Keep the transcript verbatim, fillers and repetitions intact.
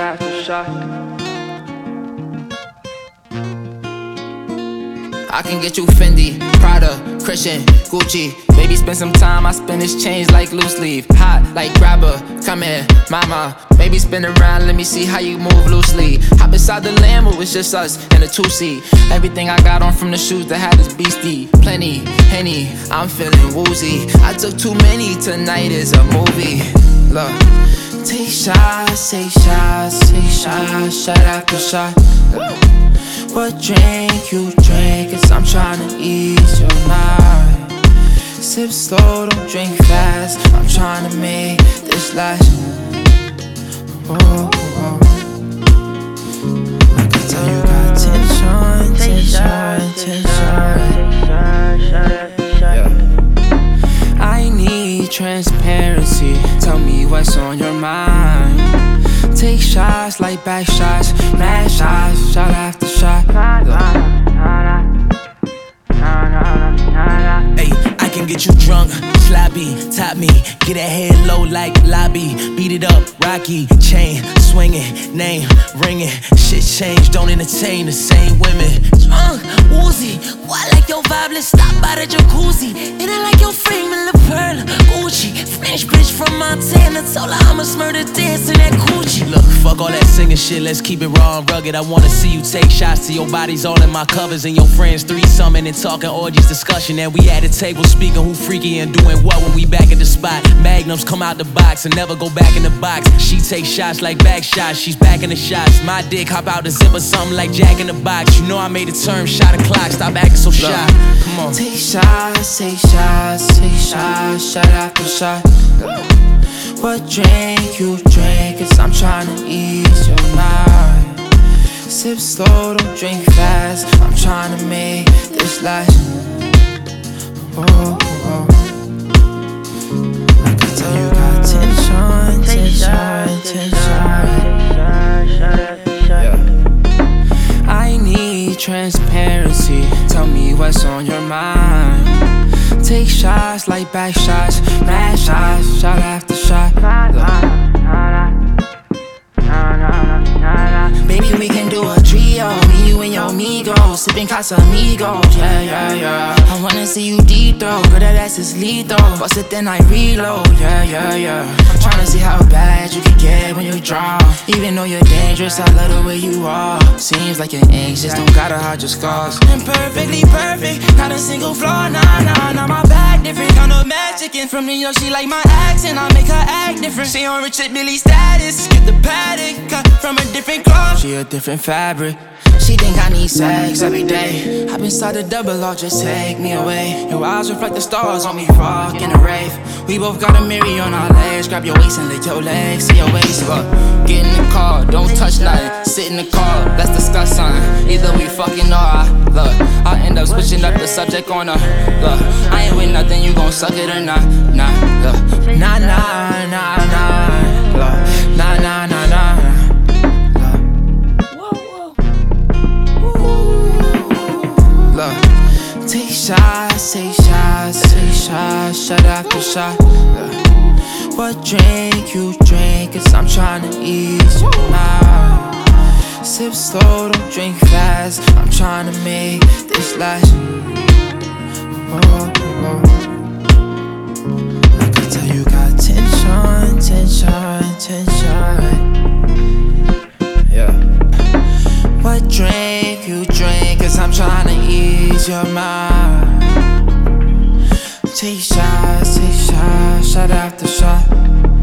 after shot. I can get you Fendi, Prada, Christian, Gucci. Baby, spend some time, I spend this change like loose leaf. Hot like grabber, come here, mama. Baby, spin around, let me see how you move loosely. Hop inside the Lambo, it's just us in a two-seat. Everything I got on from the shoes that had this beastie. Plenty, Henny, I'm feeling woozy. I took too many, tonight is a movie. Look, take shots, take shots, take shots, shot after shot. Look. What drink you drink? Cause I'm tryna ease your mind. Sip slow, don't drink fast. I'm tryna make this last. Oh, oh. I can tell you got tension, tension, tension. Yeah. I need transparency. Tell me what's on your mind. Take shots like back shots, mad shots, shot after shot. Hey, I can get you drunk, sloppy, top me, get that head low like lobby, beat it up, Rocky, chain swinging, name ringing, shit changed, don't entertain the same women. Drunk, woozy, why like your vibe? Let's stop by the jacuzzi. And I like your frame and La Perla, Gucci, French bitch from Montana, told her I'ma murder dance in that Gucci. Look, fuck all that singing shit, let's keep it raw and rugged. I wanna see you take shots to your bodies all in my covers and your friends threesoming and talking orgies discussion. And we at the table speaking who freaky and doing what when we back at the spot. Magnums come out the box and never go back in the box. She takes shots like back shots, she's back in the shots. My dick hop out the zipper, something like Jack in the Box. You know I made the term, shot a clock, stop acting so shy. Come on. Take shots, take shots, take shots, shot after shot. What drink you drink? Cause I'm tryna ease your mind. Sip slow, don't drink fast. I'm tryna make this last. Oh, oh. I can tell you got tension, tension, tension. Yeah. I need transparency. Tell me what's on your mind. Take shots like back shots, mad shots, shot after shot. Baby, we can do a trio, me, you and your amigos, sipping Casamigos, yeah, yeah, yeah. I wanna see you deep though, girl, that ass is lethal. Bust it, then I reload, yeah, yeah, yeah. I'm tryna see how bad you can get when you draw. Even though you're dangerous, I love the way you are. Seems like you're anxious, don't gotta hide your scars. I'm perfectly perfect, not a single flaw, nah, nah, nah. My bag different, kind of Mexican. From New York, she like my accent, I make her act different. She on Richard Millie status, get the paddock, cut from a different cloth. She a different fabric. She think I need sex every day. Hop inside the double R, just take me away. Your eyes reflect the stars on me, rock in a rave. We both got a mirror on our legs. Grab your waist and lick your legs, see your waist. Look, get in the car, don't touch nothing. Sit in the car, let's discuss something. Either we fucking or I, look, I end up switching up the subject on her. Look, I ain't with nothing, you gon' suck it or not. Nah, look, nah, nah, nah, nah. Look, nah, nah, nah, nah. Take shots, take shots, take shots, shot after shot. What drink you drink? Cause I'm tryna ease your mind. Sip slow, don't drink fast. I'm tryna make this last. Oh, oh. I can tell you got tension, tension, tension. Yeah. What drink you drink? Cause I'm tryna ease your mind. Take shots, take shots, shot after shot.